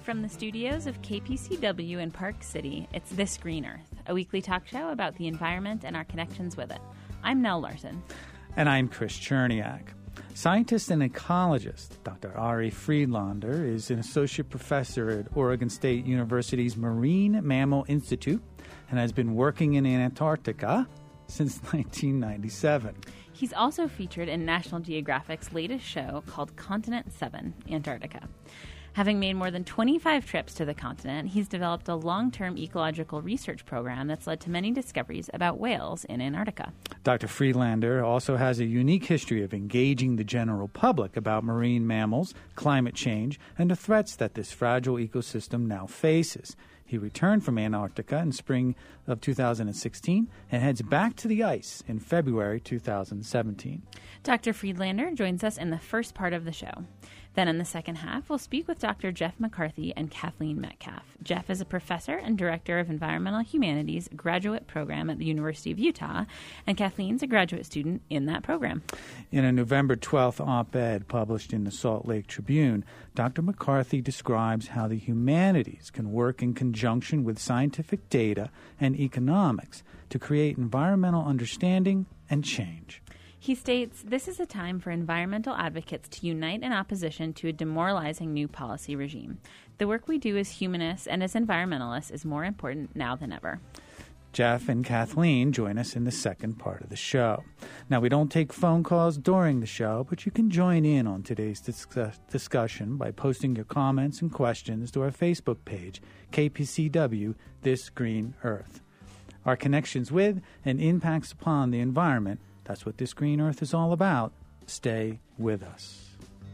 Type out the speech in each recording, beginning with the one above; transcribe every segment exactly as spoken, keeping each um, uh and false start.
from the studios of K P C W in Park City, it's This Green Earth, a weekly talk show about the environment and our connections with it. I'm Nell Larson. And I'm Chris Cherniak. Scientist and ecologist Doctor Ari Friedlander is an associate professor at Oregon State University's Marine Mammal Institute and has been working in Antarctica since nineteen ninety-seven. He's also featured in National Geographic's latest show called Continent seven, Antarctica. Having made more than twenty-five trips to the continent, he's developed a long-term ecological research program that's led to many discoveries about whales in Antarctica. Doctor Friedlander also has a unique history of engaging the general public about marine mammals, climate change, and the threats that this fragile ecosystem now faces. He returned from Antarctica in spring of two thousand sixteen and heads back to the ice in February two thousand seventeen. Doctor Friedlander joins us in the first part of the show. Then in the second half, we'll speak with Doctor Jeff McCarthy and Kathleen Metcalf. Jeff is a professor and director of Environmental Humanities graduate program at the University of Utah, and Kathleen's a graduate student in that program. In a November twelfth op-ed published in the Salt Lake Tribune, Doctor McCarthy describes how the humanities can work in conjunction with scientific data and economics to create environmental understanding and change. He states, this is a time for environmental advocates to unite in opposition to a demoralizing new policy regime. The work we do as humanists and as environmentalists is more important now than ever. Jeff and Kathleen join us in the second part of the show. Now, we don't take phone calls during the show, but you can join in on today's discuss- discussion by posting your comments and questions to our Facebook page, K P C W This Green Earth. Our connections with and impacts upon the environment, that's what This Green Earth is all about. Stay with us.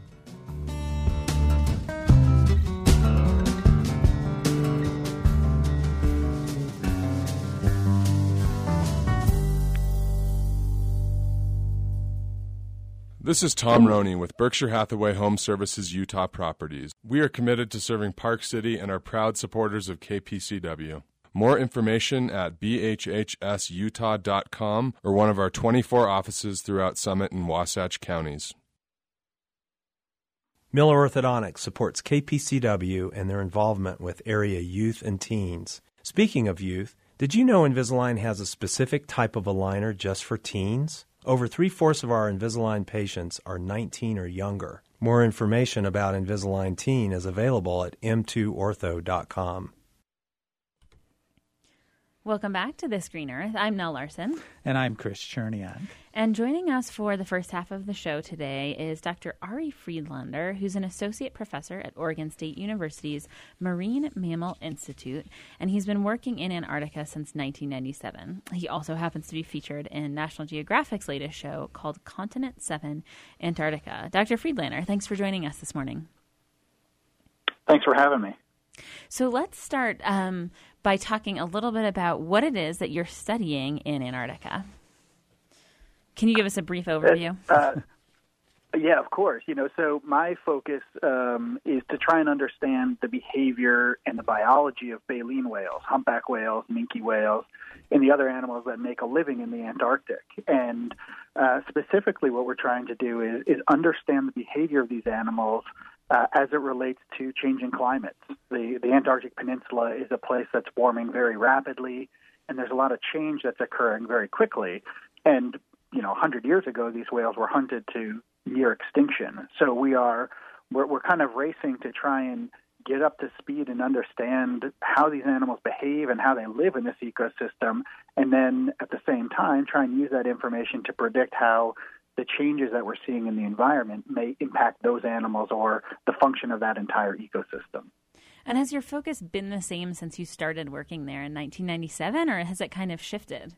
This is Tom Roney with Berkshire Hathaway Home Services Utah Properties. We are committed to serving Park City and are proud supporters of K P C W. More information at b h h s utah dot com or one of our twenty-four offices throughout Summit and Wasatch counties. Miller Orthodontics supports K P C W and their involvement with area youth and teens. Speaking of youth, did you know Invisalign has a specific type of aligner just for teens? Over three-fourths of our Invisalign patients are nineteen or younger. More information about Invisalign Teen is available at m two ortho dot com. Welcome back to This Green Earth. I'm Nell Larson. And I'm Chris Cherniak. And joining us for the first half of the show today is Doctor Ari Friedlander, who's an associate professor at Oregon State University's Marine Mammal Institute, and he's been working in Antarctica since nineteen ninety-seven. He also happens to be featured in National Geographic's latest show called Continent seven, Antarctica. Doctor Friedlander, thanks for joining us this morning. Thanks for having me. So let's start um, by talking a little bit about what it is that you're studying in Antarctica. Can you give us a brief overview? Uh, yeah, of course. You know, so my focus um, is to try and understand the behavior and the biology of baleen whales, humpback whales, minke whales, and the other animals that make a living in the Antarctic. And uh, specifically what we're trying to do is, is understand the behavior of these animals Uh, as it relates to changing climates. The, the Antarctic Peninsula is a place that's warming very rapidly, and there's a lot of change that's occurring very quickly. And, you know, one hundred years ago, these whales were hunted to near extinction. So we are, we're, we're kind of racing to try and get up to speed and understand how these animals behave and how they live in this ecosystem, and then at the same time try and use that information to predict how the changes that we're seeing in the environment may impact those animals or the function of that entire ecosystem. And has your focus been the same since you started working there in nineteen ninety-seven, or has it kind of shifted?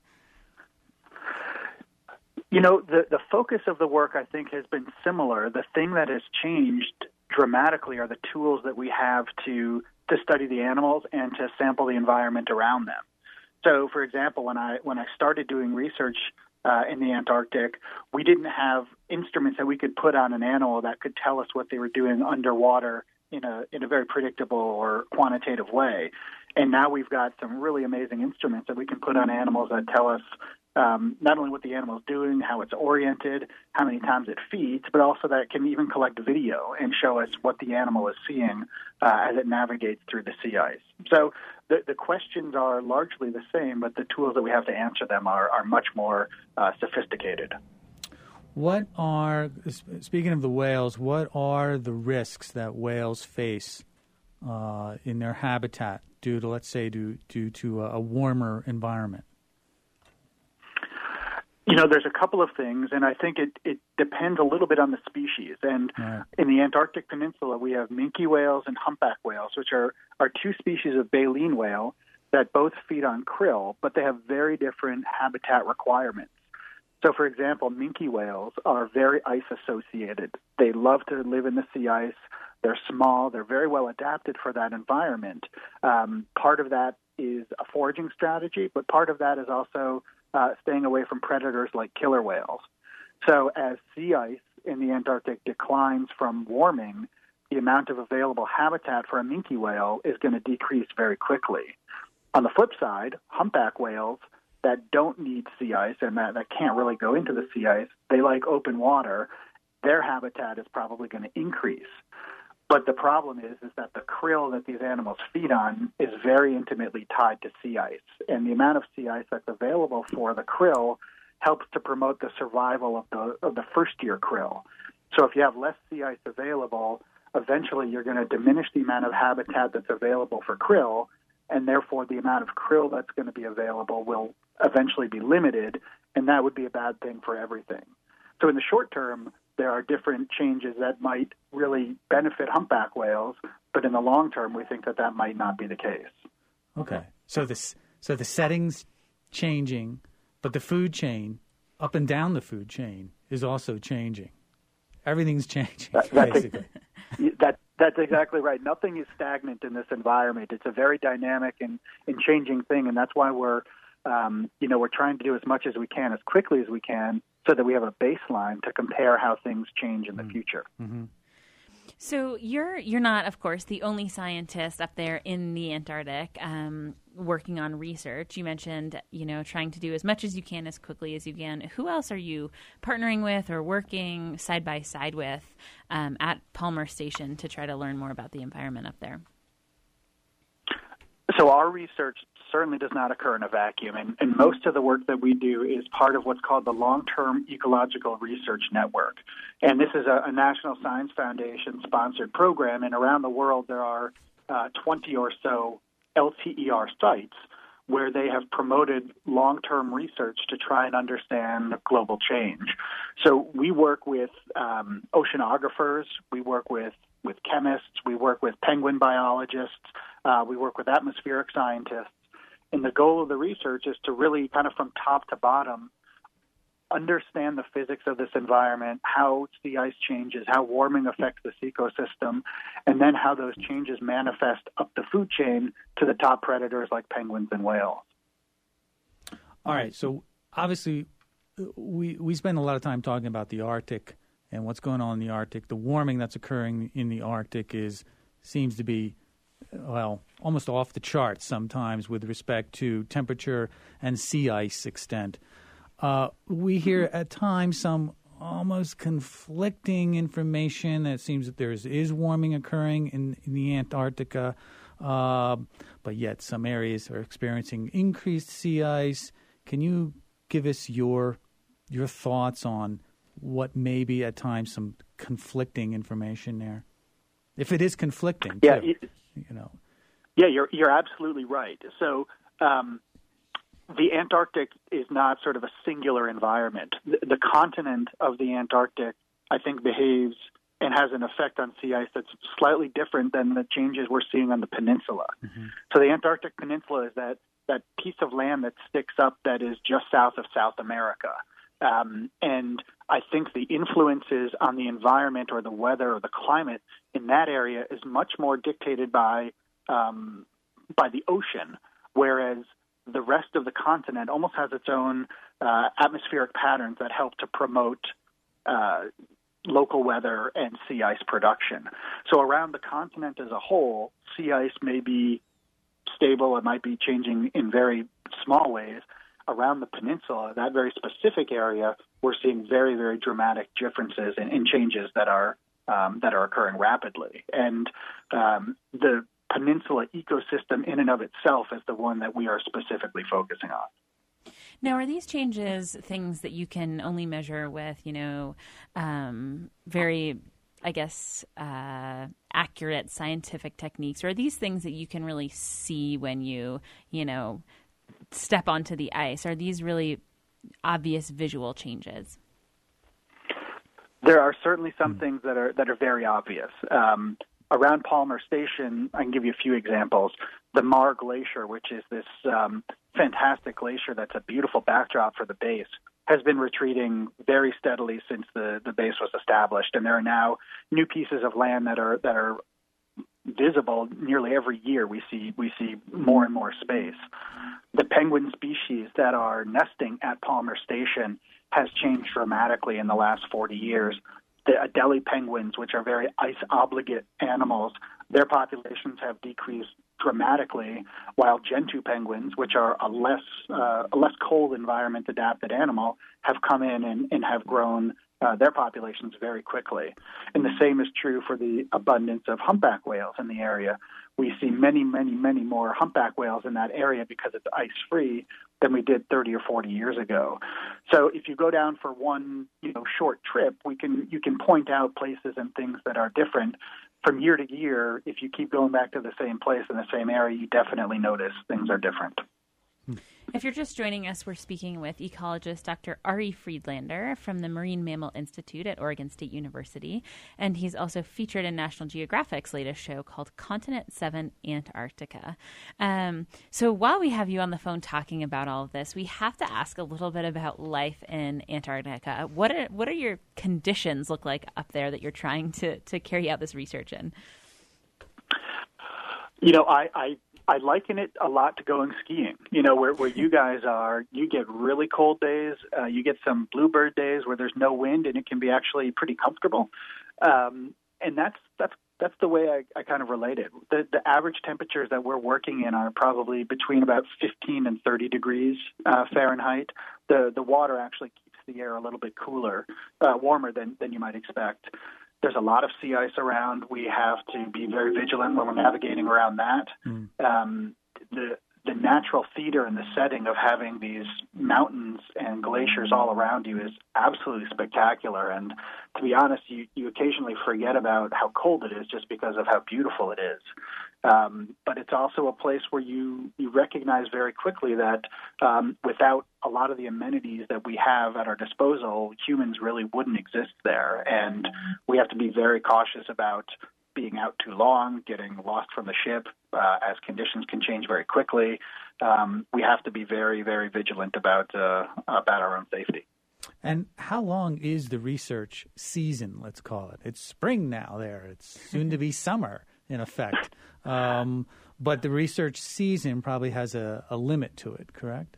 You know, the, the focus of the work, I think, has been similar. The thing that has changed dramatically are the tools that we have to, to study the animals and to sample the environment around them. So, for example, when I when I started doing research Uh, in the Antarctic, we didn't have instruments that we could put on an animal that could tell us what they were doing underwater in a in a very predictable or quantitative way. And now we've got some really amazing instruments that we can put on animals that tell us um, not only what the animal is doing, how it's oriented, how many times it feeds, but also that it can even collect video and show us what the animal is seeing uh, as it navigates through the sea ice. So the, the questions are largely the same, but the tools that we have to answer them are, are much more uh, sophisticated. What are, speaking of the whales, what are the risks that whales face uh, in their habitat due to, let's say, due, due to a warmer environment? You know, there's a couple of things, and I think it, it depends a little bit on the species. And right. in the Antarctic Peninsula, we have minke whales and humpback whales, which are, are two species of baleen whale that both feed on krill, but they have very different habitat requirements. So, for example, minke whales are very ice-associated. They love to live in the sea ice. They're small. They're very well adapted for that environment. Um, part of that is a foraging strategy, but part of that is also uh, staying away from predators like killer whales. So as sea ice in the Antarctic declines from warming, the amount of available habitat for a minke whale is going to decrease very quickly. On the flip side, humpback whales that don't need sea ice and that, that can't really go into the sea ice, they like open water. Their habitat is probably going to increase. But the problem is, is that the krill that these animals feed on is very intimately tied to sea ice. And the amount of sea ice that's available for the krill helps to promote the survival of the, of the first-year krill. So if you have less sea ice available, eventually you're going to diminish the amount of habitat that's available for krill, and therefore the amount of krill that's going to be available will eventually be limited, and that would be a bad thing for everything. So in the short term, there are different changes that might really benefit humpback whales, but in the long term, we think that that might not be the case. Okay. So this, so the setting's changing, but the food chain, up and down the food chain, is also changing. Everything's changing, that, basically. That, that's exactly right. Nothing is stagnant in this environment. It's a very dynamic and, and changing thing, and that's why we're, um, you know, we're trying to do as much as we can, as quickly as we can, so that we have a baseline to compare how things change in the future. Mm-hmm. So you're you're not, of course, the only scientist up there in the Antarctic um, working on research. You mentioned, you know, trying to do as much as you can as quickly as you can. Who else are you partnering with or working side by side with um, at Palmer Station to try to learn more about the environment up there? So our research certainly does not occur in a vacuum, and, and most of the work that we do is part of what's called the Long-Term Ecological Research Network. And this is a, a National Science Foundation-sponsored program, and around the world there are uh, twenty or so L T E R sites where they have promoted long-term research to try and understand global change. So we work with um, oceanographers, we work with, with chemists, we work with penguin biologists, uh, we work with atmospheric scientists. And the goal of the research is to really kind of from top to bottom understand the physics of this environment, how sea ice changes, how warming affects this ecosystem, and then how those changes manifest up the food chain to the top predators like penguins and whales. All right. So obviously we we spend a lot of time talking about the Arctic and what's going on in the Arctic. The warming that's occurring in the Arctic is seems to be well, almost off the charts sometimes with respect to temperature and sea ice extent. Uh, we hear at times some almost conflicting information that seems that there is, is warming occurring in, in the Antarctica, uh, but yet some areas are experiencing increased sea ice. Can you give us your your thoughts on what may be at times some conflicting information there? If it is conflicting, yeah, too. It, You know. Yeah, you're you're absolutely right. So um, the Antarctic is not sort of a singular environment. The, the continent of the Antarctic, I think, behaves and has an effect on sea ice that's slightly different than the changes we're seeing on the peninsula. Mm-hmm. So the Antarctic Peninsula is that, that piece of land that sticks up that is just south of South America. Um, and I think the influences on the environment or the weather or the climate in that area is much more dictated by um, by the ocean, whereas the rest of the continent almost has its own uh, atmospheric patterns that help to promote uh, local weather and sea ice production. So around the continent as a whole, sea ice may be stable. It might be changing in very small ways. Around the peninsula, that very specific area, we're seeing very, very dramatic differences in, in changes that are um, that are occurring rapidly. And um, the peninsula ecosystem in and of itself is the one that we are specifically focusing on. Now, are these changes things that you can only measure with, you know, um, very, I guess, uh, accurate scientific techniques? Or are these things that you can really see when you, you know, step onto the ice? Are these really obvious visual changes? There are certainly some mm. things that are that are very obvious. Um, around Palmer Station, I can give you a few examples. The Mar Glacier, which is this um, fantastic glacier that's a beautiful backdrop for the base, has been retreating very steadily since the, the base was established, and there are now new pieces of land that are that are visible nearly every year. We see we see more and more space. The penguin species that are nesting at Palmer Station has changed dramatically in the last forty years. The Adelie penguins, which are very ice-obligate animals, their populations have decreased dramatically, while Gentoo penguins, which are a less uh, a less cold environment-adapted animal, have come in and, and have grown uh, their populations very quickly. And the same is true for the abundance of humpback whales in the area. We see many, many, many more humpback whales in that area because it's ice-free than we did thirty or forty years ago. So if you go down for one, you know, short trip, we can you can point out places and things that are different. From year to year, if you keep going back to the same place in the same area, you definitely notice things are different. If you're just joining us, we're speaking with ecologist Doctor Ari Friedlander from the Marine Mammal Institute at Oregon State University, and he's also featured in National Geographic's latest show called Continent seven Antarctica. Um, so while we have you on the phone talking about all of this, we have to ask a little bit about life in Antarctica. What are, what are your conditions look like up there that you're trying to, to carry out this research in? You know, I... I I liken it a lot to going skiing. You know, where, where you guys are, you get really cold days. Uh, you get some bluebird days where there's no wind, and it can be actually pretty comfortable. Um, and that's that's that's the way I, I kind of relate it. The, the average temperatures that we're working in are probably between about fifteen and thirty degrees uh, Fahrenheit. The the water actually keeps the air a little bit cooler, uh, warmer than, than you might expect. There's a lot of sea ice around. We have to be very vigilant when we're navigating around that. Mm. Um, the the natural theater and the setting of having these mountains and glaciers all around you is absolutely spectacular. And to be honest, you, you occasionally forget about how cold it is just because of how beautiful it is. Um, but it's also a place where you, you recognize very quickly that um, without a lot of the amenities that we have at our disposal, humans really wouldn't exist there. And we have to be very cautious about being out too long, getting lost from the ship, uh, as conditions can change very quickly. Um, we have to be very, very vigilant about uh, about our own safety. And how long is the research season, let's call it? It's spring now there. It's soon to be summer, in effect. Um, but the research season probably has a, a limit to it, correct?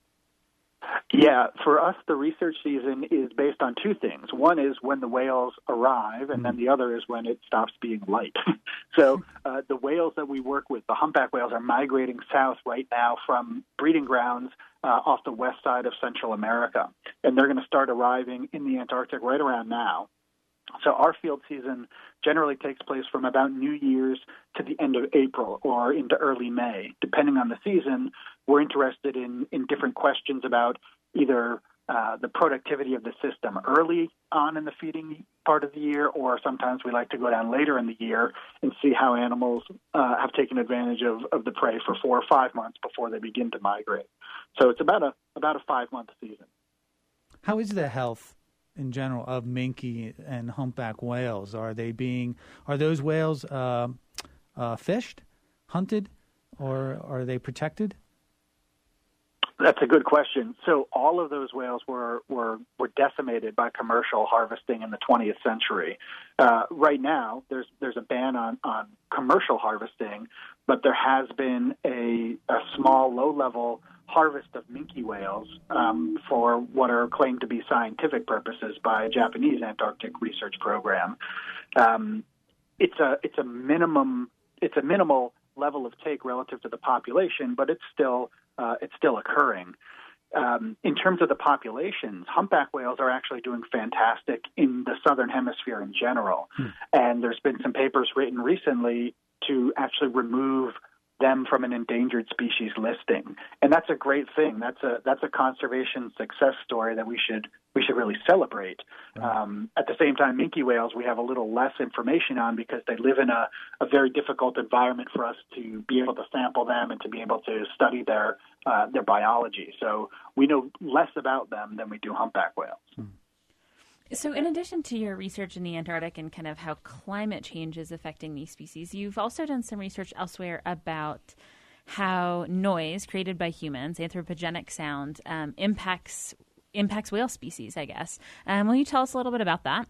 Yeah, for us, the research season is based on two things. One is when the whales arrive, and then the other is when it stops being light. so uh, the whales that we work with, the humpback whales, are migrating south right now from breeding grounds uh, off the west side of Central America. And they're going to start arriving in the Antarctic right around now. So our field season generally takes place from about New Year's to the end of April or into early May. Depending on the season, we're interested in, in different questions about either uh, the productivity of the system early on in the feeding part of the year, or sometimes we like to go down later in the year and see how animals uh, have taken advantage of, of the prey for four or five months before they begin to migrate. So it's about a about a five-month season. How is the health in general of minke and humpback whales? Are they being are those whales uh, uh, fished, hunted, or are they protected? That's a good question. So all of those whales were, were, were decimated by commercial harvesting in the twentieth century. Uh, right now, there's there's a ban on, on commercial harvesting, but there has been a, a small, low-level harvest of minke whales um, for what are claimed to be scientific purposes by a Japanese Antarctic research program. Um, it's a it's a minimum it's a minimal level of take relative to the population, but it's still uh, it's still occurring. Um, in terms of the populations, humpback whales are actually doing fantastic in the southern hemisphere in general. Hmm. And there's been some papers written recently to actually remove them from an endangered species listing. And that's a great thing. That's a that's a conservation success story that we should we should really celebrate. Right. Um, at the same time, minke whales we have a little less information on because they live in a, a very difficult environment for us to be able to sample them and to be able to study their uh, their biology. So we know less about them than we do humpback whales. Hmm. So in addition to your research in the Antarctic and kind of how climate change is affecting these species, you've also done some research elsewhere about how noise created by humans, anthropogenic sound, um, impacts impacts whale species, I guess. Um, will you tell us a little bit about that?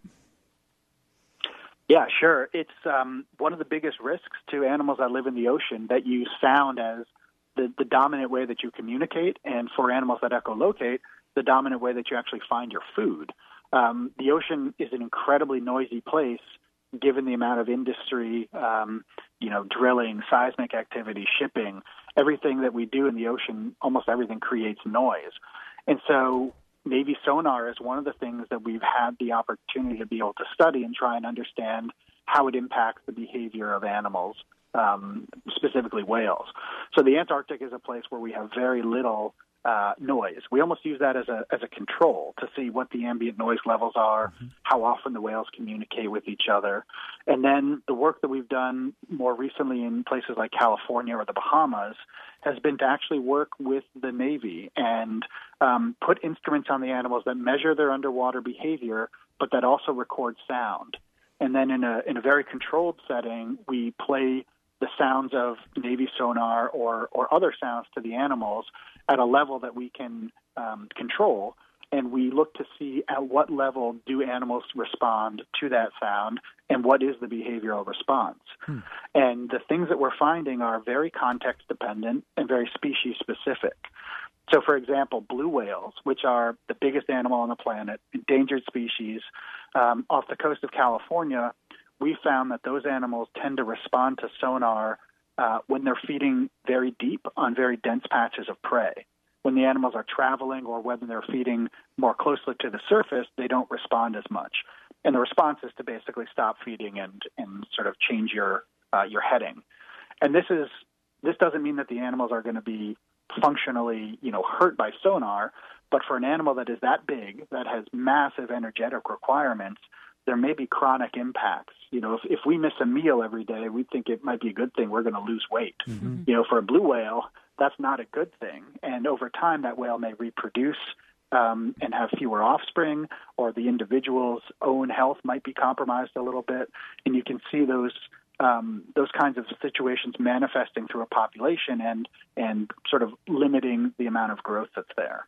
Yeah, sure. It's um, one of the biggest risks to animals that live in the ocean, that use sound as the, the dominant way that you communicate, and for animals that echolocate, the dominant way that you actually find your food. Um, the ocean is an incredibly noisy place, given the amount of industry, um, you know, drilling, seismic activity, shipping, everything that we do in the ocean, almost everything creates noise. And so Navy sonar is one of the things that we've had the opportunity to be able to study and try and understand how it impacts the behavior of animals, um, specifically whales. So the Antarctic is a place where we have very little Uh, noise. We almost use that as a as a control to see what the ambient noise levels are, mm-hmm. how often the whales communicate with each other. And then the work that we've done more recently in places like California or the Bahamas has been to actually work with the Navy and um, put instruments on the animals that measure their underwater behavior, but that also record sound. And then in a in a very controlled setting, we play the sounds of Navy sonar or, or other sounds to the animals at a level that we can um, control, and we look to see at what level do animals respond to that sound and what is the behavioral response. Hmm. And the things that we're finding are very context-dependent and very species-specific. So, for example, blue whales, which are the biggest animal on the planet, endangered species, um, off the coast of California, we found that those animals tend to respond to sonar uh, when they're feeding very deep on very dense patches of prey. When the animals are traveling or when they're feeding more closely to the surface, they don't respond as much. And the response is to basically stop feeding and, and sort of change your uh, your heading. And this is this doesn't mean that the animals are going to be functionally, you know, hurt by sonar, but for an animal that is that big, that has massive energetic requirements, there may be chronic impacts. You know, if, if we miss a meal every day, we think it might be a good thing. We're going to lose weight. Mm-hmm. You know, for a blue whale, that's not a good thing. And over time, that whale may reproduce um, and have fewer offspring, or the individual's own health might be compromised a little bit. And you can see those um, those kinds of situations manifesting through a population and and sort of limiting the amount of growth that's there.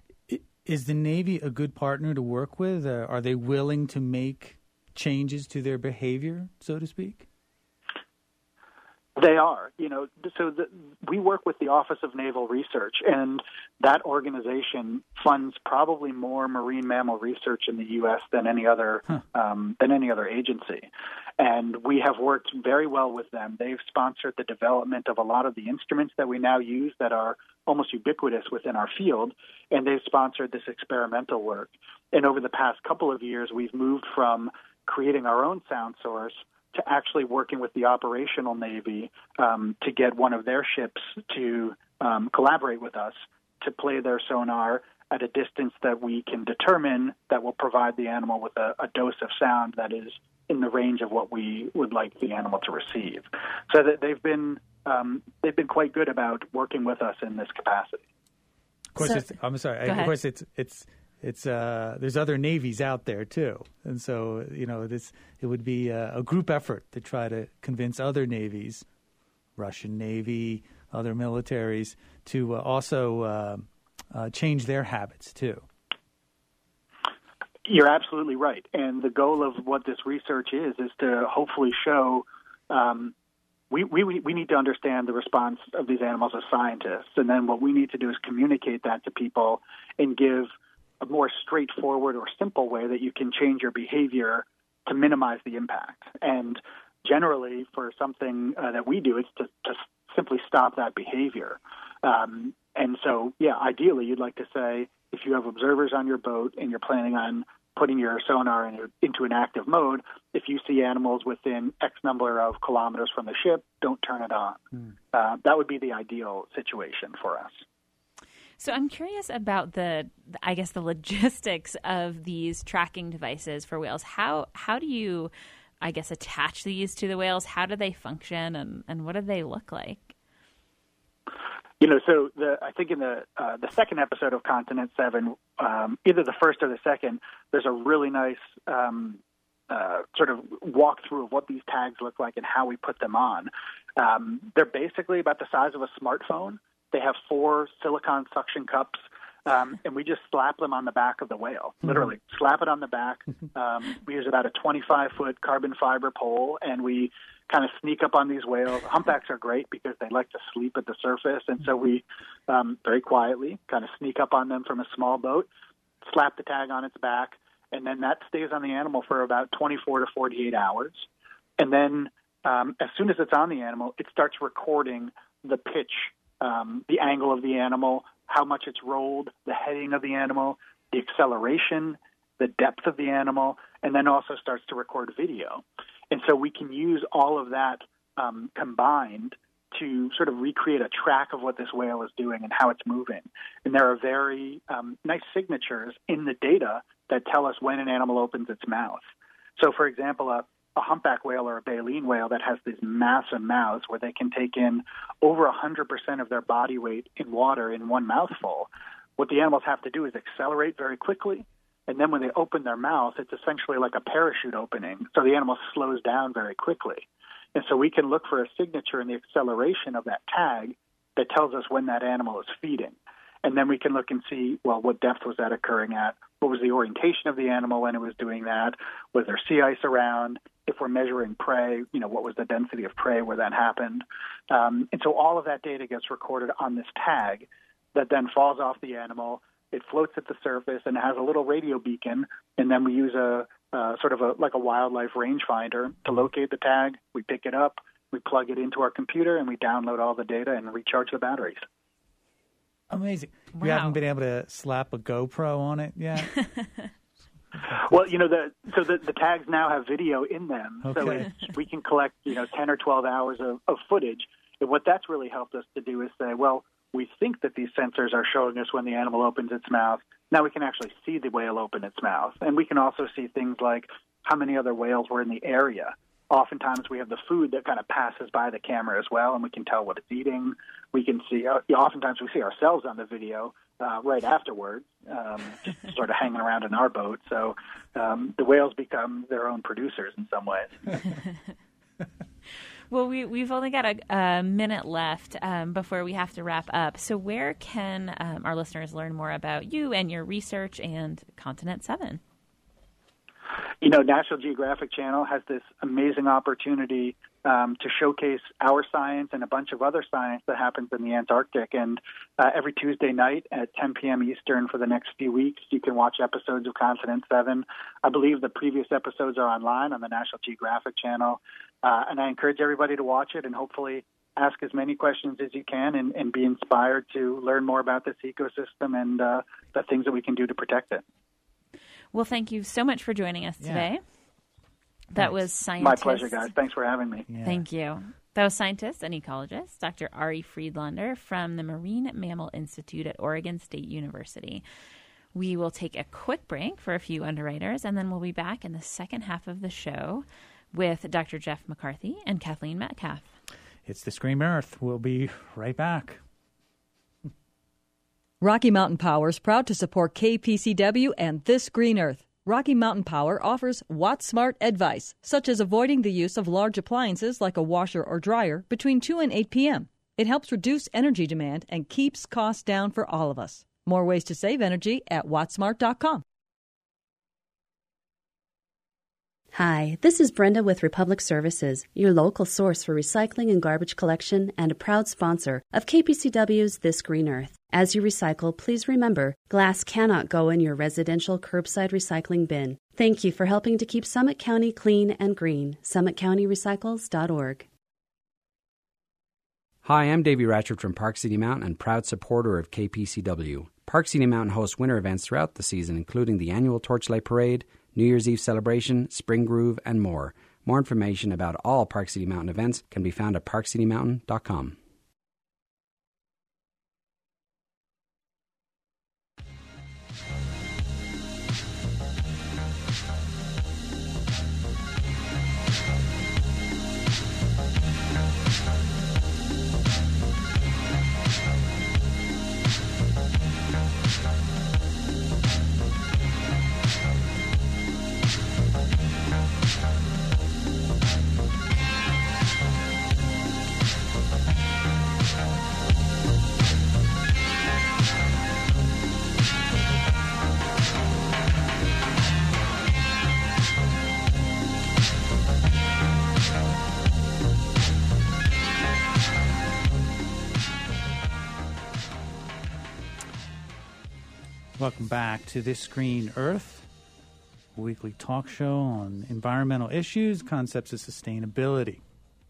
Is the Navy a good partner to work with? Uh, are they willing to make changes to their behavior, so to speak? They are. You know, so the, we work with the Office of Naval Research, and that organization funds probably more marine mammal research in the U S than any other huh. um, than any other agency. And we have worked very well with them. They've sponsored the development of a lot of the instruments that we now use that are almost ubiquitous within our field, and they've sponsored this experimental work. And over the past couple of years, we've moved from creating our own sound source to actually working with the operational Navy um, to get one of their ships to um, collaborate with us to play their sonar at a distance that we can determine that will provide the animal with a, a dose of sound that is in the range of what we would like the animal to receive. So that they've been um, they've been quite good about working with us in this capacity. Of course, so, it's, I'm sorry. Of course, it's it's it's uh, there's other navies out there too, and so you know this it would be a, a group effort to try to convince other navies, Russian Navy, other militaries, to uh, also uh, uh, change their habits too. You're absolutely right. And the goal of what this research is, is to hopefully show um, we, we, we need to understand the response of these animals as scientists. And then what we need to do is communicate that to people and give a more straightforward or simple way that you can change your behavior to minimize the impact. And generally, for something uh, that we do, it's to, to simply stop that behavior. Um, and so, yeah, ideally, you'd like to say, if you have observers on your boat and you're planning on putting your sonar in, into an active mode, if you see animals within X number of kilometers from the ship, don't turn it on. Mm. Uh, that would be the ideal situation for us. So I'm curious about the, I guess, the logistics of these tracking devices for whales. How how do you, I guess, attach these to the whales? How do they function, and, and what do they look like? You know, so the, I think in the uh, the second episode of Continent Seven, um, either the first or the second, there's a really nice um, uh, sort of walkthrough of what these tags look like and how we put them on. Um, they're basically about the size of a smartphone. They have four silicone suction cups, um, and we just slap them on the back of the whale, literally. Mm-hmm. Slap it on the back. Um, we use about a twenty-five foot carbon fiber pole, and we kind of sneak up on these whales. Humpbacks are great because they like to sleep at the surface, and so we um, very quietly kind of sneak up on them from a small boat, slap the tag on its back, and then that stays on the animal for about twenty-four to forty-eight hours. And then um, as soon as it's on the animal, it starts recording the pitch, um, the angle of the animal, how much it's rolled, the heading of the animal, the acceleration, the depth of the animal, and then also starts to record video. And so we can use all of that um, combined to sort of recreate a track of what this whale is doing and how it's moving. And there are very um, nice signatures in the data that tell us when an animal opens its mouth. So, for example, a, a humpback whale or a baleen whale that has these massive mouths where they can take in over one hundred percent of their body weight in water in one mouthful, what the animals have to do is accelerate very quickly. And then when they open their mouth, it's essentially like a parachute opening. So the animal slows down very quickly. And so we can look for a signature in the acceleration of that tag that tells us when that animal is feeding. And then we can look and see, well, what depth was that occurring at? What was the orientation of the animal when it was doing that? Was there sea ice around? If we're measuring prey, you know, what was the density of prey where that happened? Um, and so all of that data gets recorded on this tag that then falls off the animal. It floats at the surface and has a little radio beacon, and then we use a uh, sort of a like a wildlife rangefinder to locate the tag. We pick it up, we plug it into our computer, and we download all the data and recharge the batteries. Amazing. Wow. You haven't been able to slap a GoPro on it yet? Well, you know, the so the, the tags now have video in them, okay. so it's, we can collect, you know, ten or twelve hours of, of footage. And what that's really helped us to do is say, well, we think that these sensors are showing us when the animal opens its mouth. Now we can actually see the whale open its mouth. And we can also see things like how many other whales were in the area. Oftentimes we have the food that kind of passes by the camera as well, and we can tell what it's eating. We can see, uh, oftentimes we see ourselves on the video uh, right afterwards, um, just sort of hanging around in our boat. So um, the whales become their own producers in some ways. Well, we, we've only got a, a minute left um, before we have to wrap up. So where can um, our listeners learn more about you and your research and Continent seven? You know, National Geographic Channel has this amazing opportunity um, to showcase our science and a bunch of other science that happens in the Antarctic. And uh, every Tuesday night at ten p.m. Eastern for the next few weeks, you can watch episodes of Continent seven. I believe the previous episodes are online on the National Geographic Channel. Uh, and I encourage everybody to watch it and hopefully ask as many questions as you can and, and be inspired to learn more about this ecosystem and uh, the things that we can do to protect it. Well, thank you so much for joining us yeah. today. That Thanks. was scientist. My pleasure, guys. Thanks for having me. Yeah. Thank you. That was scientist and ecologist Doctor Ari Friedlander from the Marine Mammal Institute at Oregon State University. We will take a quick break for a few underwriters, and then we'll be back in the second half of the show with Doctor Jeff McCarthy and Kathleen Metcalf. It's The Scream Earth. We'll be right back. Rocky Mountain Power is proud to support K P C W and This Green Earth. Rocky Mountain Power offers Watt-Smart advice, such as avoiding the use of large appliances like a washer or dryer between two and eight p.m. It helps reduce energy demand and keeps costs down for all of us. More ways to save energy at watt smart dot com. Hi, this is Brenda with Republic Services, your local source for recycling and garbage collection and a proud sponsor of K P C W's This Green Earth. As you recycle, please remember, glass cannot go in your residential curbside recycling bin. Thank you for helping to keep Summit County clean and green. summit county recycles dot org. Hi, I'm Davey Ratchford from Park City Mountain and proud supporter of K P C W. Park City Mountain hosts winter events throughout the season, including the annual Torchlight Parade, New Year's Eve celebration, Spring Groove, and more. More information about all Park City Mountain events can be found at park city mountain dot com. Welcome back to This Green Earth, a weekly talk show on environmental issues, concepts of sustainability.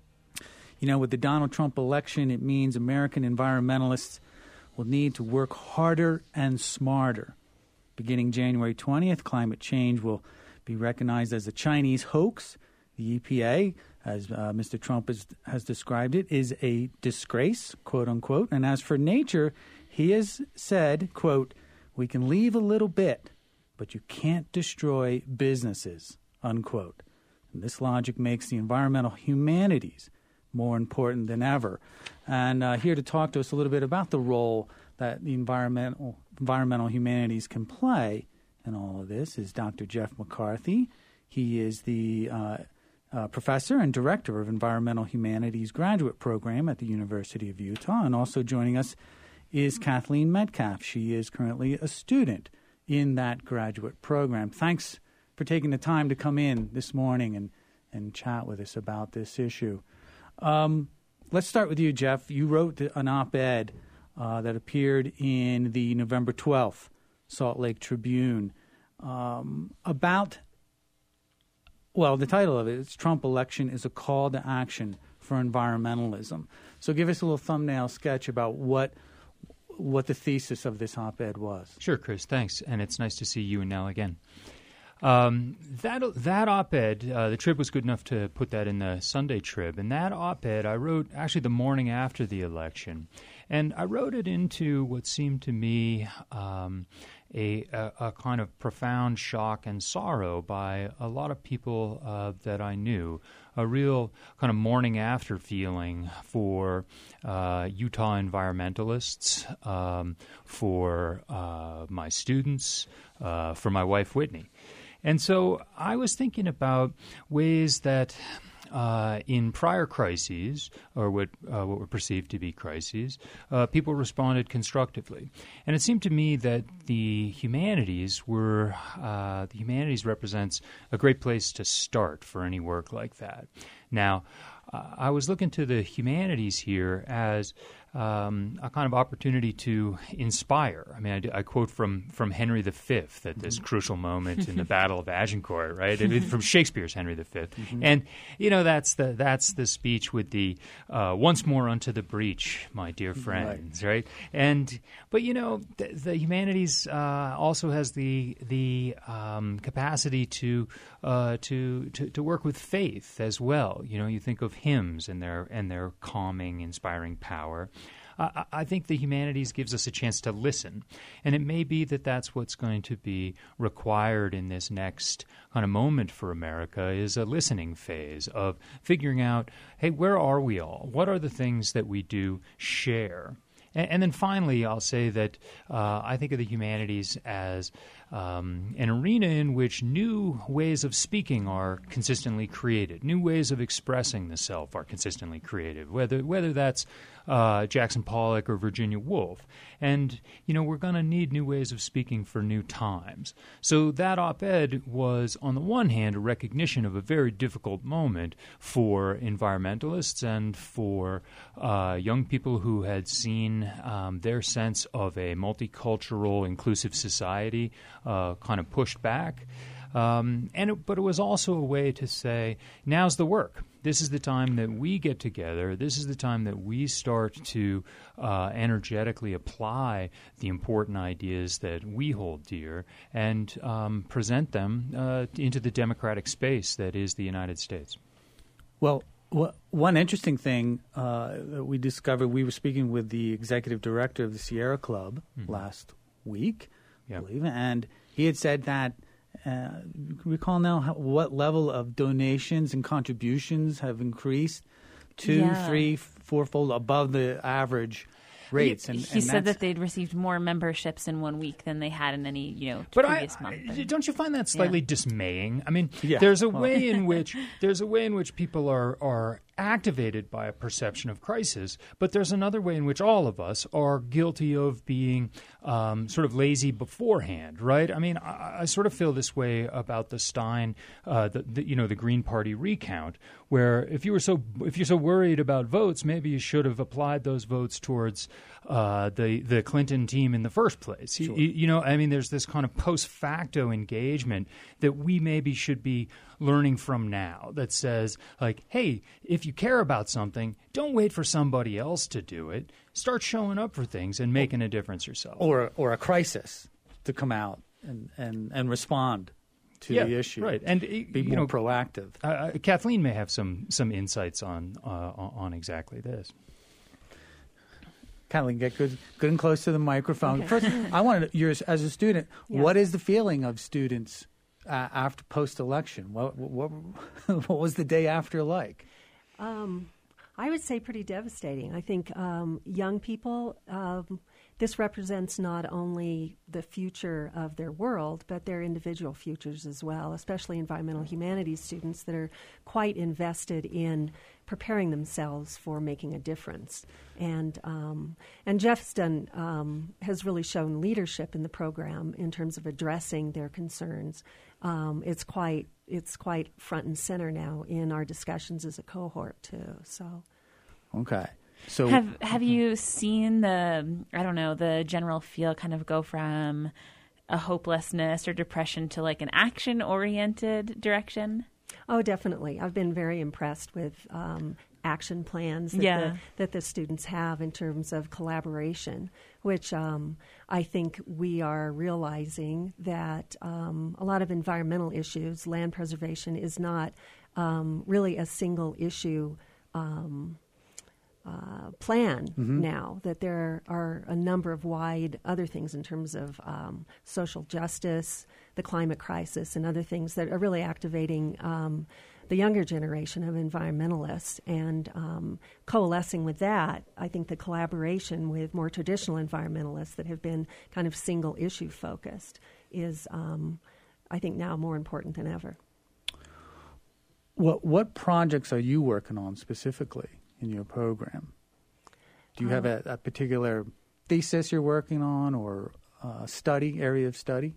You know, with the Donald Trump election, it means American environmentalists will need to work harder and smarter. Beginning January twentieth, climate change will be recognized as a Chinese hoax. The E P A, as uh, Mister Trump has, has described it, is a disgrace, quote unquote. And as for nature, he has said, quote, "We can leave a little bit, but you can't destroy businesses," unquote. And this logic makes the environmental humanities more important than ever. And uh, here to talk to us a little bit about the role that the environmental environmental humanities can play in all of this is Doctor Jeff McCarthy. He is the uh, uh, professor and director of Environmental Humanities Graduate Program at the University of Utah. And also joining us is Kathleen Metcalf. She is currently a student in that graduate program. Thanks for taking the time to come in this morning and, and chat with us about this issue. Um, let's start with you, Jeff. You wrote an op-ed uh, that appeared in the November twelfth Salt Lake Tribune um, about, well, the title of it is Trump Election is a Call to Action for Environmentalism. So give us a little thumbnail sketch about what what the thesis of this op-ed was. Sure, Chris. Thanks. And it's nice to see you and Nell again. Um, that that op-ed, uh, the Trib was good enough to put that in the Sunday Trib. And that op-ed I wrote actually the morning after the election. And I wrote it into what seemed to me um, a, a, a kind of profound shock and sorrow by a lot of people uh, that I knew. A real kind of morning after feeling for uh, Utah environmentalists, um, for uh, my students, uh, for my wife Whitney. And so I was thinking about ways that uh, in prior crises, or what uh, what were perceived to be crises, uh, people responded constructively. And it seemed to me that the humanities were uh, the humanities represents a great place to start for any work like that. Now, uh, I was looking to the humanities here as um, a kind of opportunity to inspire. I mean, I, I quote from, from Henry the Fifth at this mm-hmm. crucial moment in the Battle of Agincourt, right? It, from Shakespeare's Henry the Fifth. Mm-hmm. And, you know, that's the that's the speech with the uh, once more unto the breach, my dear friends, right? right? And but, you know, the, the humanities uh, also has the the um, capacity to, uh, to to to work with faith as well. You know, you think of hymns and their and their calming, inspiring power. Uh, I think the humanities gives us a chance to listen, and it may be that that's what's going to be required in this next kind of moment for America is a listening phase of figuring out, hey, where are we all? What are the things that we do share? And, and then finally, I'll say that uh, I think of the humanities as Um, an arena in which new ways of speaking are consistently created, new ways of expressing the self are consistently created, whether whether that's uh, Jackson Pollock or Virginia Woolf. And, you know, we're going to need new ways of speaking for new times. So that op-ed was, on the one hand, a recognition of a very difficult moment for environmentalists and for uh, young people who had seen um, their sense of a multicultural, inclusive society Uh, kind of pushed back. Um, and it, but it was also a way to say, now's the work. This is the time that we get together. This is the time that we start to uh, energetically apply the important ideas that we hold dear and um, present them uh, into the democratic space that is the United States. Well, wh- one interesting thing uh, that we discovered, we were speaking with the executive director of the Sierra Club mm-hmm. last week, yeah. I believe, and he had said that Uh, recall now how, what level of donations and contributions have increased two, yeah. three, fourfold above the average rates. He, and, he and said that they'd received more memberships in one week than they had in any, you know, but previous I, month. I, don't you find that slightly yeah. dismaying? I mean, yeah. there's a well. way in which there's a way in which people are are activated by a perception of crisis, but there's another way in which all of us are guilty of being um, sort of lazy beforehand, right? I mean, I, I sort of feel this way about the Stein, uh, the, the you know, the Green Party recount, where if you were so if you're so worried about votes, maybe you should have applied those votes towards uh, the the Clinton team in the first place. Sure. You, you know, I mean, there's this kind of post facto engagement that we maybe should be learning from now that says, like, hey, if you care about something, don't wait for somebody else to do it. Start showing up for things and making a difference yourself. Or or a crisis to come out and, and, and respond to yeah, the issue. Right. And, be you more know, proactive. Uh, Kathleen may have some, some insights on, uh, on exactly this. Kathleen, get good, good and close to the microphone. Okay. First, I wanted to, yours as a student, Yeah. what is the feeling of students uh, after post-election? What, what what was the day after like? Um, I would say pretty devastating. I think um, young people, um, this represents not only the future of their world, but their individual futures as well, especially environmental humanities students that are quite invested in preparing themselves for making a difference. And um, and Jeff's done, um, has really shown leadership in the program in terms of addressing their concerns. Um, it's quite it's quite front and center now in our discussions as a cohort too. So, okay. So have have you seen the I don't know the general feel kind of go from a hopelessness or depression to like an action oriented direction? Oh, definitely. I've been very impressed with um, action plans that, Yeah. the, that the students have in terms of collaboration, which um, I think we are realizing that um, a lot of environmental issues, land preservation is not um, really a single issue um, uh, plan Mm-hmm. now, that there are a number of wide other things in terms of um, social justice, the climate crisis, and other things that are really activating um, the younger generation of environmentalists. And um, coalescing with that, I think the collaboration with more traditional environmentalists that have been kind of single issue focused is, um, I think, now more important than ever. What what projects are you working on specifically in your program? Do you have a, a particular thesis you're working on or uh, study, area of study?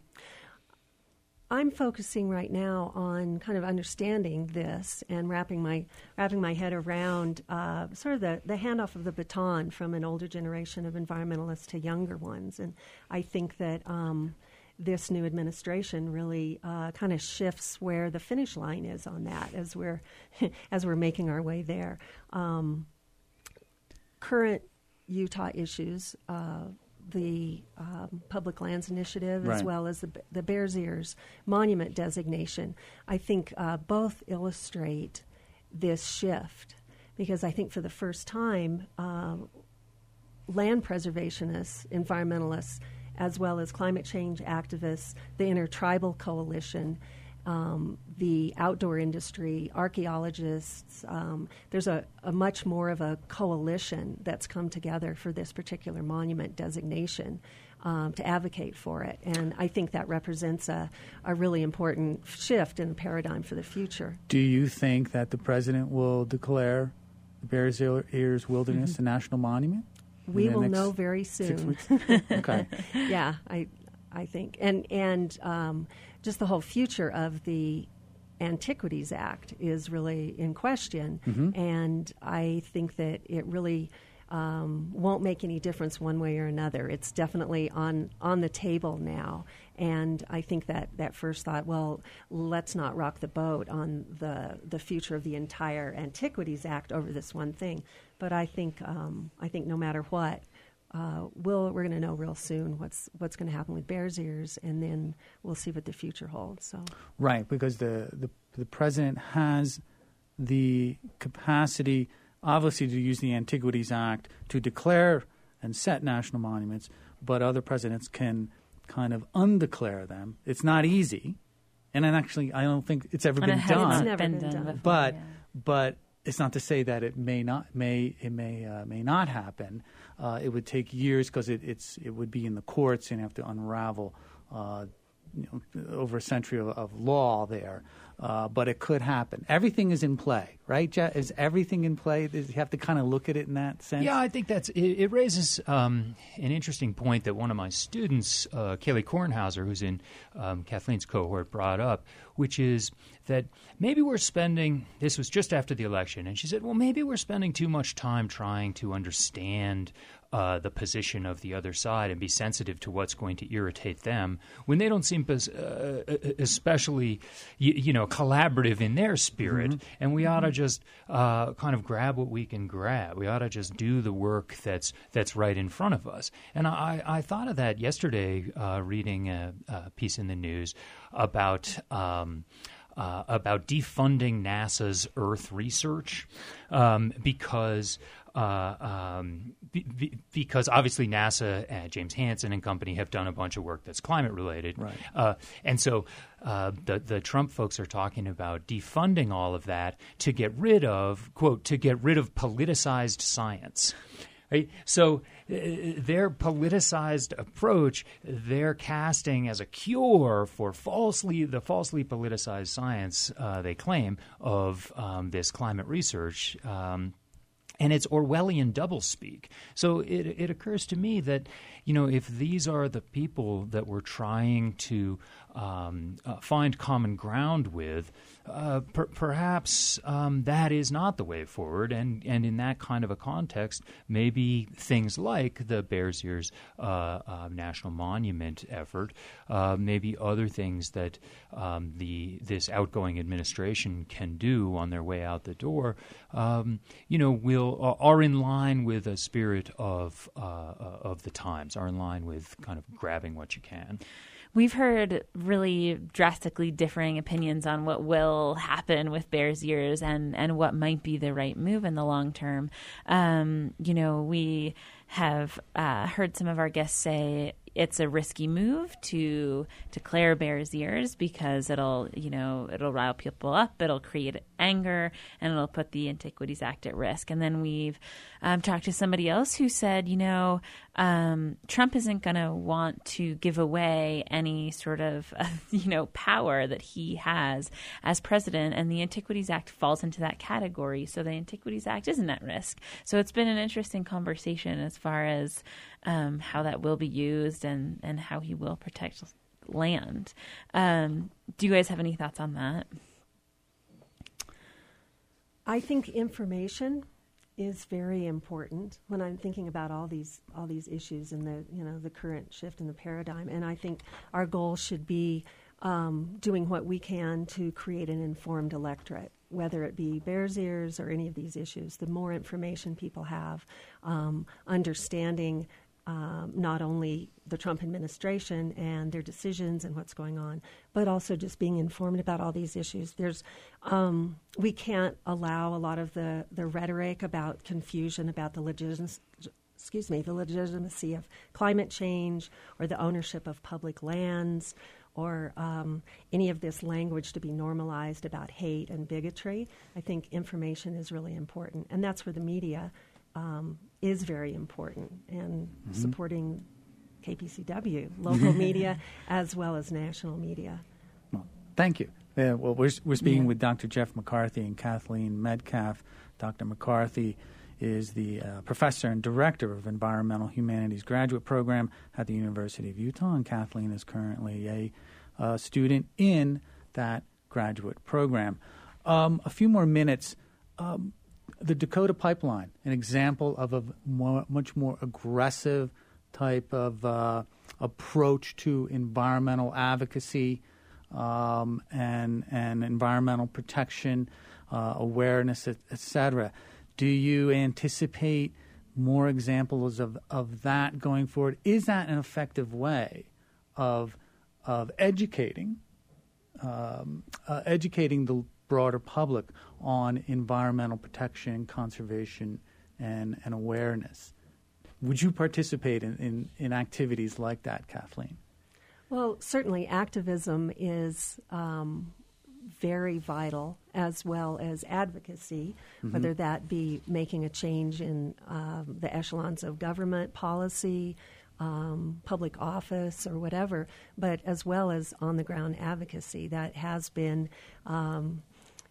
I'm focusing right now on kind of understanding this and wrapping my wrapping my head around uh, sort of the, the handoff of the baton from an older generation of environmentalists to younger ones. And I think that um, this new administration really uh, kind of shifts where the finish line is on that as we're as we're making our way there. Um, current Utah issues. Uh, the um, Public Lands Initiative, Right. as well as the, the Bears Ears Monument designation, I think uh, both illustrate this shift, because I think for the first time, uh, land preservationists, environmentalists, as well as climate change activists, the Intertribal Coalition, um, the outdoor industry, archaeologists, um, there's a, a much more of a coalition that's come together for this particular monument designation um, to advocate for it. And I think that represents a, a really important shift in the paradigm for the future. Do you think that the president will declare the Bears Ears Wilderness Mm-hmm. a national monument? We in the will next know very six soon. weeks? Okay. Yeah, I, I think, and and um, just the whole future of the Antiquities Act is really in question, Mm-hmm. and I think that it really um, won't make any difference one way or another. It's definitely on, on the table now. And I think that, that first thought, well, let's not rock the boat on the, the future of the entire Antiquities Act over this one thing. But I think um, I think no matter what, uh, we'll, we're going to know real soon what's what's going to happen with Bears Ears, and then we'll see what the future holds. So right, because the, the the president has the capacity, obviously, to use the Antiquities Act to declare and set national monuments, but other presidents can kind of undeclare them. It's not easy, and then actually, I don't think it's ever and been it done. It's never been been done done. before, but yeah. but it's not to say that it may not may it may uh, may not happen. Uh, it would take years because it, it's it would be in the courts and have to unravel uh, you know, over a century of, of law there. Uh, but it could happen. Everything is in play, right, Jeff? Is everything in play? You have to kind of look at it in that sense. Yeah, I think that's it. It raises um, an interesting point that one of my students, uh, Kaylee Kornhauser, who's in um, Kathleen's cohort, brought up, which is that maybe we're spending. This was just after the election, and she said, "Well, maybe we're spending too much time trying to understand Uh, the position of the other side and be sensitive to what's going to irritate them when they don't seem pos- uh, especially, you, you know, collaborative in their spirit. Mm-hmm. And we ought to just uh, kind of grab what we can grab. We ought to just do the work that's that's right in front of us. And I, I thought of that yesterday uh, reading a, a piece in the news about um, uh, about defunding NASA's Earth research um, because Uh, um, be, be, because obviously NASA, uh, James Hansen and company have done a bunch of work that's climate related. Right. Uh, and so uh, the, the Trump folks are talking about defunding all of that to get rid of, quote, to get rid of politicized science. Right? So uh, their politicized approach, they're casting as a cure for falsely the falsely politicized science, uh, they claim, of um, this climate research. Um, And it's Orwellian doublespeak. So it, it occurs to me that, you know, if these are the people that we're trying to um, uh, find common ground with, uh, per- perhaps um, that is not the way forward. And, and in that kind of a context, maybe things like the Bears Ears uh, uh, National Monument effort, uh, maybe other things that um, the this outgoing administration can do on their way out the door, um, you know, will are in line with a spirit of uh, of the times, are in line with kind of grabbing what you can. We've heard really drastically differing opinions on what will happen with Bears Ears and, and what might be the right move in the long term. Um, you know, we have uh, heard some of our guests say it's a risky move to declare Bears Ears because it'll, you know, it'll rile people up, it'll create anger, and it'll put the Antiquities Act at risk. And then we've um, talked to somebody else who said, you know, um, Trump isn't going to want to give away any sort of, uh, you know, power that he has as president, and the Antiquities Act falls into that category. So the Antiquities Act isn't at risk. So it's been an interesting conversation as far as um, how that will be used and, and how he will protect land. Um, do you guys have any thoughts on that? I think information is very important when I'm thinking about all these all these issues and the you know the current shift in the paradigm. And I think our goal should be um, doing what we can to create an informed electorate, whether it be Bears Ears or any of these issues. The more information people have, um, understanding um, not only the Trump administration and their decisions and what's going on, but also just being informed about all these issues. There's, um, we can't allow a lot of the, the rhetoric about confusion about the legitimacy, excuse me, the legitimacy of climate change or the ownership of public lands or um, any of this language to be normalized about hate and bigotry. I think information is really important, and that's where the media um, is very important, and mm-hmm. supporting K P C W, local media, as well as national media. Well, thank you. Uh, well, we're, we're speaking yeah. with Doctor Jeff McCarthy and Kathleen Metcalf. Doctor McCarthy is the uh, professor and director of Environmental Humanities Graduate Program at the University of Utah, and Kathleen is currently a uh, student in that graduate program. Um, a few more minutes. Um, the Dakota Pipeline, an example of a more, much more aggressive type of uh, approach to environmental advocacy um, and and environmental protection, uh, awareness, et, et cetera. Do you anticipate more examples of, of that going forward? Is that an effective way of of educating um, uh, educating the broader public on environmental protection, conservation, and, and awareness? Would you participate in, in, in activities like that, Kathleen? Well, certainly activism is um, very vital, as well as advocacy, mm-hmm. whether that be making a change in um, the echelons of government policy, um, public office, or whatever, but as well as on-the-ground advocacy. That has been um,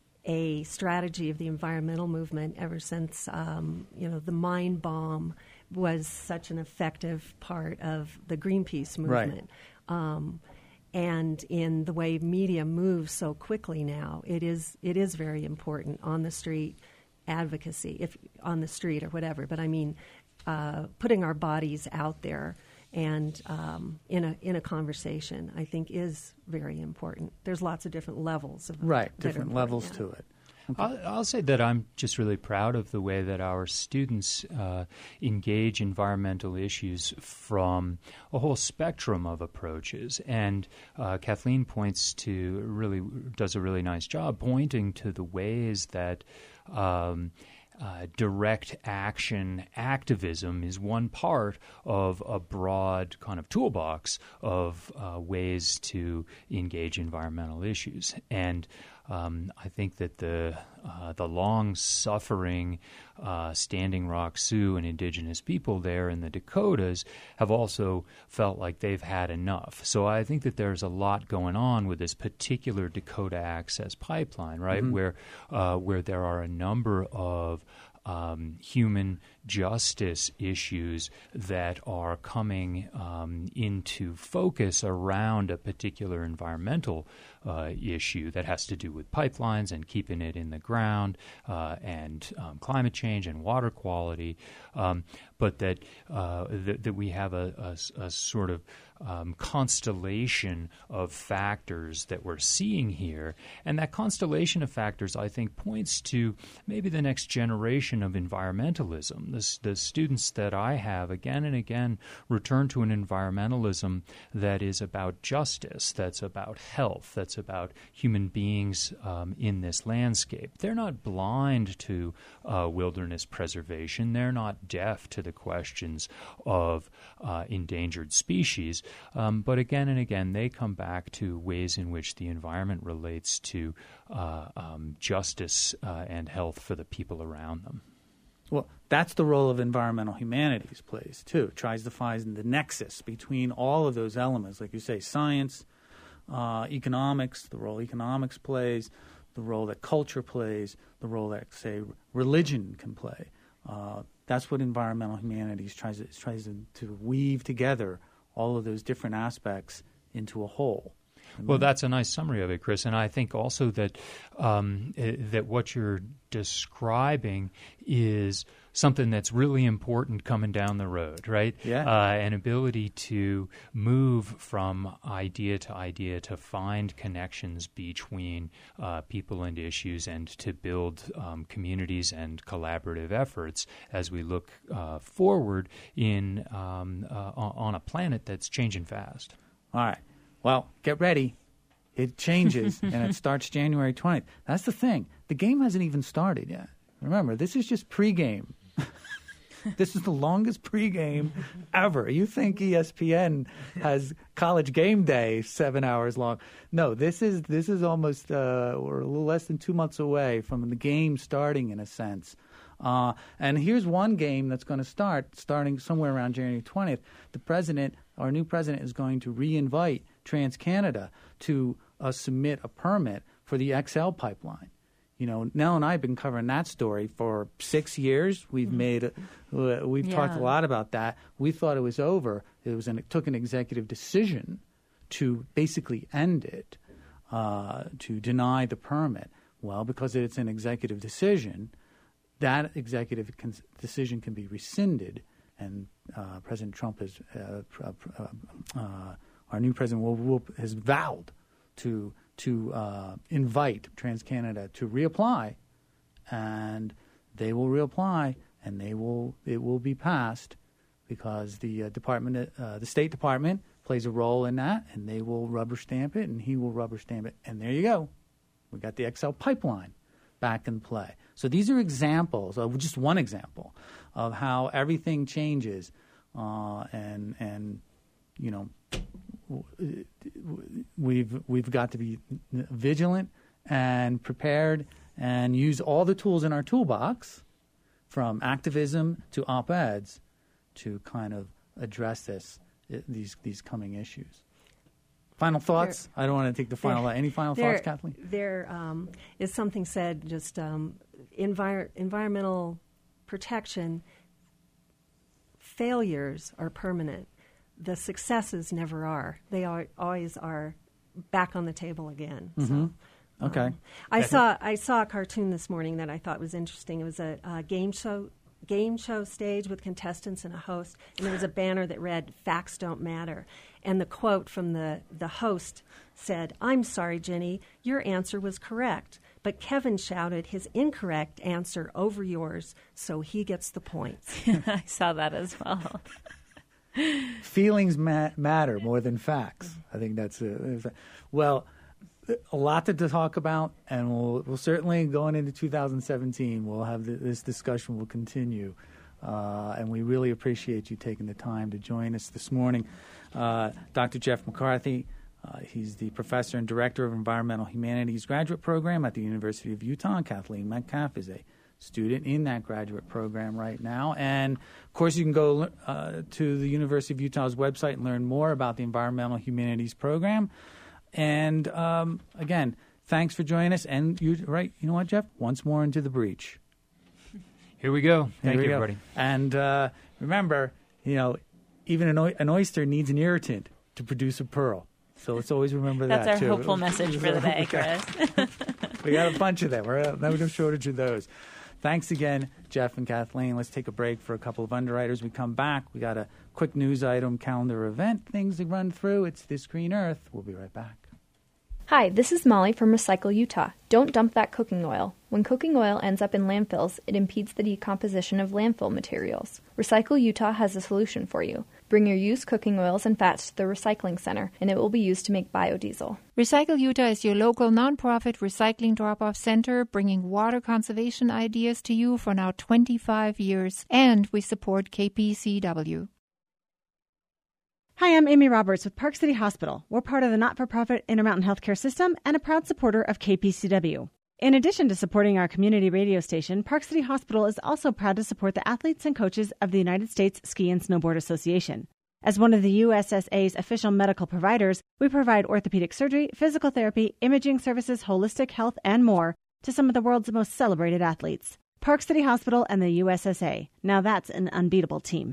a strategy of the environmental movement ever since, um, you know, the mine bomb was such an effective part of the Greenpeace movement. Right. Um, and in the way media moves so quickly now, it is it is very important on the street advocacy, if on the street or whatever. But I mean, uh, putting our bodies out there and um, in a in a conversation, I think, is very important. There's lots of different levels of right, different levels yeah. to it. Okay. I'll, I'll say that I'm just really proud of the way that our students uh, engage environmental issues from a whole spectrum of approaches. And uh, Kathleen points to really does a really nice job pointing to the ways that um, Uh, direct action activism is one part of a broad kind of toolbox of uh, ways to engage environmental issues. And um, I think that the uh, the long-suffering uh, Standing Rock Sioux and indigenous people there in the Dakotas have also felt like they've had enough. So I think that there's a lot going on with this particular Dakota Access Pipeline, right, mm-hmm. where uh, where there are a number of Um, human justice issues that are coming um, into focus around a particular environmental uh, issue that has to do with pipelines and keeping it in the ground uh, and um, climate change and water quality, um, but that, uh, that that we have a, a, a sort of um, constellation of factors that we're seeing here. And that constellation of factors, I think, points to maybe the next generation of environmentalism. The, the students that I have again and again return to an environmentalism that is about justice, that's about health, that's about human beings um, in this landscape. They're not blind to uh, wilderness preservation. They're not deaf to the questions of uh, endangered species. Um, but again and again, they come back to ways in which the environment relates to uh, um, justice uh, and health for the people around them. Well, that's the role of environmental humanities plays, too. It tries to find the nexus between all of those elements, like you say, science, uh, economics, the role economics plays, the role that culture plays, the role that, say, religion can play. Uh, that's what environmental humanities tries to, tries to, to weave together all of those different aspects into a whole. Well, that's a nice summary of it, Chris. And I think also that um, that what you're describing is something that's really important coming down the road, right? Yeah. Uh, an ability to move from idea to idea, to find connections between uh, people and issues, and to build um, communities and collaborative efforts as we look uh, forward in um, uh, on a planet that's changing fast. All right. Well, get ready. It changes, and it starts January twentieth. That's the thing. The game hasn't even started yet. Remember, this is just pregame. This is the longest pregame ever. You think E S P N has College Game Day seven hours long? No, this is this is almost uh, we're a little less than two months away from the game starting, in a sense. Uh, and here's one game that's going to start, starting somewhere around January twentieth. The president, our new president, is going to re-invite TransCanada to uh, submit a permit for the X L pipeline. You know, Nell and I have been covering that story for six years. We've made, uh, we've yeah. talked a lot about that. We thought it was over. It was an, it took an executive decision to basically end it, uh, to deny the permit. Well, because it's an executive decision, that executive cons- decision can be rescinded, and uh, President Trump has, uh, uh, uh, our new president will, will, has vowed to to uh, invite TransCanada to reapply, and they will reapply, and they will it will be passed because the uh, department, uh, the State Department, plays a role in that, and they will rubber stamp it, and he will rubber stamp it, and there you go. We got the X L pipeline back in play. So these are examples, of just one example, of how everything changes, uh, and and you know we've we've got to be vigilant and prepared and use all the tools in our toolbox, from activism to op-eds, to kind of address this these these coming issues. Final thoughts? There, I don't want to take the final. There, Any final there, thoughts, Kathleen? There um, is something said. Just um, envir- environmental protection failures are permanent. The successes never are. They are always are back on the table again. Mm-hmm. So, okay. Um, I saw I saw a cartoon this morning that I thought was interesting. It was a, a game show. game show stage with contestants and a host, and there was a banner that read, "Facts don't matter." And the quote from the, the host said, "I'm sorry, Jenny, your answer was correct, but Kevin shouted his incorrect answer over yours, so he gets the points." I saw that as well. Feelings ma- matter more than facts. I think that's a, well, a lot to talk about, and we'll, we'll certainly, going into two thousand seventeen, we'll have the, this discussion will continue, uh, and we really appreciate you taking the time to join us this morning. Uh, Doctor Jeff McCarthy, uh, he's the professor and director of Environmental Humanities Graduate Program at the University of Utah, and Kathleen Metcalf is a student in that graduate program right now. And, of course, you can go uh, to the University of Utah's website and learn more about the Environmental Humanities Program. And, um, again, thanks for joining us. And, you right, you know what, Jeff? Once more into the breach. Here we go. Thank Here you, go. everybody. And uh, remember, you know, even an, o- an oyster needs an irritant to produce a pearl. So let's always remember That's that, our too. hopeful message for the day, Chris. We got a bunch of them. We're no shortage of those. Thanks again, Jeff and Kathleen. Let's take a break for a couple of underwriters. We come back. We got a quick news item, calendar event, things to run through. It's This Green Earth. We'll be right back. Hi, this is Molly from Recycle Utah. Don't dump that cooking oil. When cooking oil ends up in landfills, it impedes the decomposition of landfill materials. Recycle Utah has a solution for you. Bring your used cooking oils and fats to the recycling center, and it will be used to make biodiesel. Recycle Utah is your local nonprofit recycling drop-off center, bringing water conservation ideas to you for now twenty-five years, and we support K P C W. Hi, I'm Amy Roberts with Park City Hospital. We're part of the not-for-profit Intermountain Healthcare System and a proud supporter of K P C W. In addition to supporting our community radio station, Park City Hospital is also proud to support the athletes and coaches of the United States Ski and Snowboard Association. As one of the U S S A's official medical providers, we provide orthopedic surgery, physical therapy, imaging services, holistic health, and more to some of the world's most celebrated athletes. Park City Hospital and the U S S A. Now that's an unbeatable team.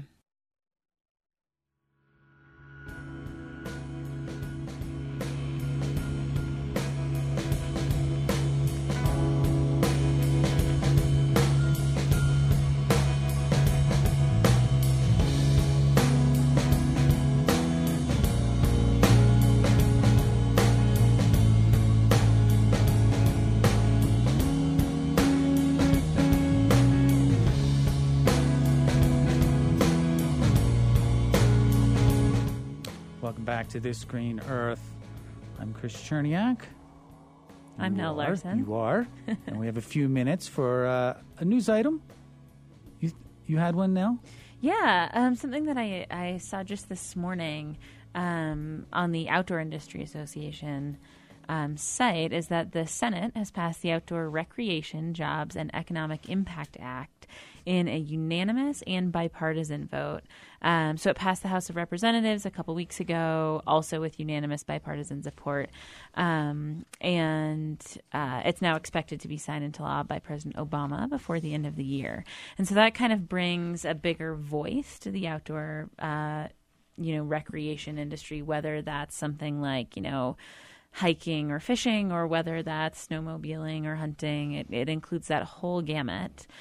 Welcome back to This Green Earth. I'm Chris Cherniak. I'm You Nell are- Larson. You are. And we have a few minutes for uh, a news item. You you had one, Nell? Yeah, um, something that I I saw just this morning um, on the Outdoor Industry Association um, site is that the Senate has passed the Outdoor Recreation, Jobs, and Economic Impact Act in a unanimous and bipartisan vote. Um, so it passed the House of Representatives a couple weeks ago, also with unanimous bipartisan support. Um, and uh, it's now expected to be signed into law by President Obama before the end of the year. And so that kind of brings a bigger voice to the outdoor, uh, you know, recreation industry, whether that's something like, you know, hiking or fishing, or whether that's snowmobiling or hunting. It, it includes that whole gamut.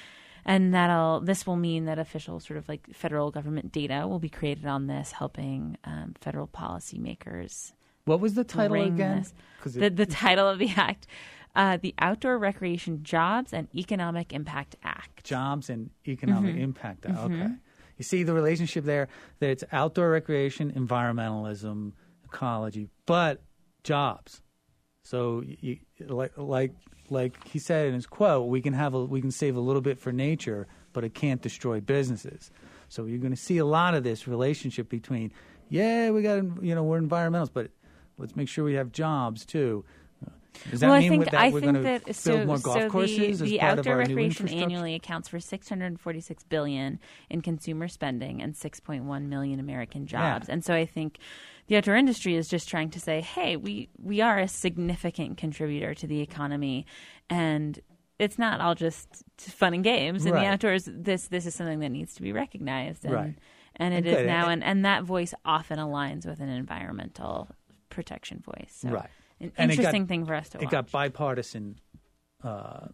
and that'll this will mean that official sort of like federal government data will be created on this, helping um, federal policymakers. What was the title again? It, the, the title of the act, uh, the Outdoor Recreation Jobs and Economic Impact Act. Jobs and Economic mm-hmm. Impact Act. Mm-hmm. Okay. You see the relationship there, that it's outdoor recreation, environmentalism, ecology, but jobs. So, you, like, like, like he said in his quote, we can have a, we can save a little bit for nature, but it can't destroy businesses. So you're going to see a lot of this relationship between, yeah, we got, you know, we're environmentalists, but let's make sure we have jobs too. Does that well, mean I think, that I we're think going to that, build so, more golf so courses the, as the part of outdoor our new recreation infrastructure? annually accounts for six hundred forty-six billion dollars in consumer spending and six point one million American jobs. Yeah. And so I think the outdoor industry is just trying to say, hey, we, we are a significant contributor to the economy, and it's not all just fun and games. In right. the outdoors, this this is something that needs to be recognized. And, right. and it and is good. now, and, and, and that voice often aligns with an environmental protection voice. So right. An and interesting got, thing for us to it watch. It got bipartisan uh,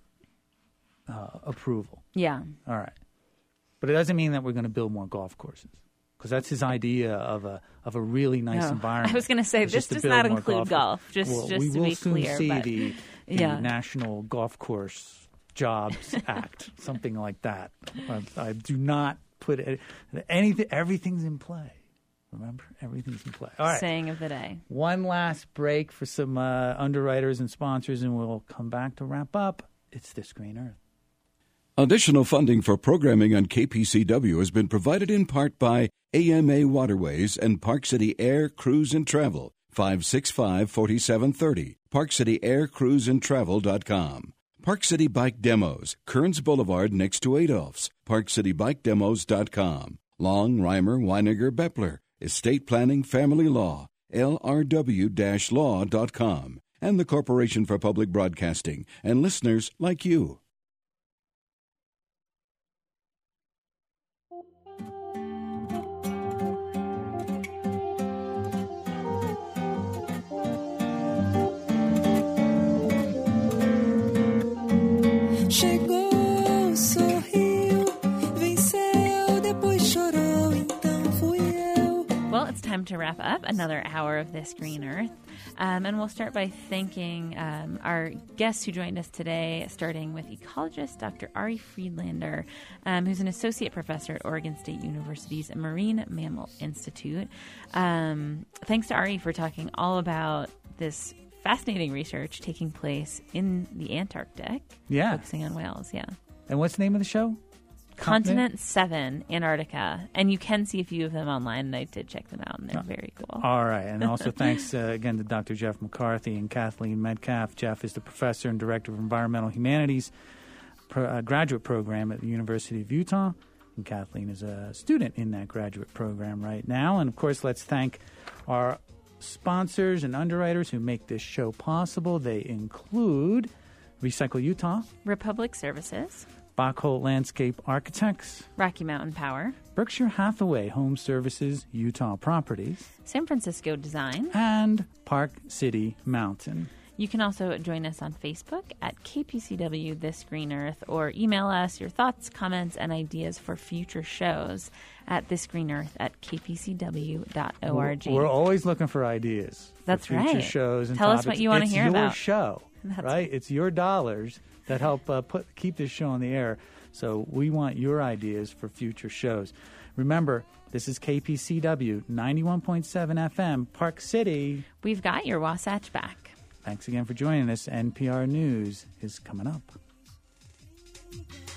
uh, approval. Yeah. All right. But it doesn't mean that we're going to build more golf courses, because that's his idea of a of a really nice no. environment. I was going to say, this does not include golf, golf just, well, just we to will be soon clear. see but, the, the yeah. National Golf Course Jobs Act, something like that. I, I do not put it, anything, everything's in play. Remember, everything's in play. All right. Saying of the day. One last break for some uh, underwriters and sponsors, and we'll come back to wrap up. It's This Green Earth. Additional funding for programming on K P C W has been provided in part by A M A Waterways and Park City Air, Cruise and Travel, five six five, four seven three zero, park city air cruise and travel dot com. Park City Bike Demos, Kearns Boulevard next to Adolph's, park city bike demos dot com. Long, Reimer, Weiniger, Beppler, Estate Planning, Family Law, L R W law dot com, and the Corporation for Public Broadcasting, and listeners like you. Chegou, sorriu, venceu, depois chorou, então fui eu. Well, it's time to wrap up another hour of This Green Earth. Um, and we'll start by thanking um, our guests who joined us today, starting with ecologist Doctor Ari Friedlander, um, who's an associate professor at Oregon State University's Marine Mammal Institute. Um, thanks to Ari for talking all about this fascinating research taking place in the Antarctic. Yeah. Focusing on whales, yeah. And what's the name of the show? Continent seven, Antarctica. And you can see a few of them online, and I did check them out, and they're very cool. All right. And also thanks uh, again to Doctor Jeff McCarthy and Kathleen Metcalf. Jeff is the professor and director of environmental humanities pro- uh, graduate program at the University of Utah. And Kathleen is a student in that graduate program right now. And, of course, let's thank our sponsors and underwriters who make this show possible. They include Recycle Utah, Republic Services, Bachholt Landscape Architects, Rocky Mountain Power, Berkshire Hathaway Home Services Utah Properties, San Francisco Design, and Park City Mountain. You can also join us on Facebook at K P C W This Green Earth, or email us your thoughts, comments, and ideas for future shows at thisgreenearth at k p c w dot org. We're always looking for ideas. That's for future right. shows and Tell topics. us what you want to hear about. about. It's your show, That's right? It's your dollars that help uh, put keep this show on the air. So we want your ideas for future shows. Remember, this is K P C W ninety-one point seven F M, Park City. We've got your Wasatch back. Thanks again for joining us. N P R News is coming up.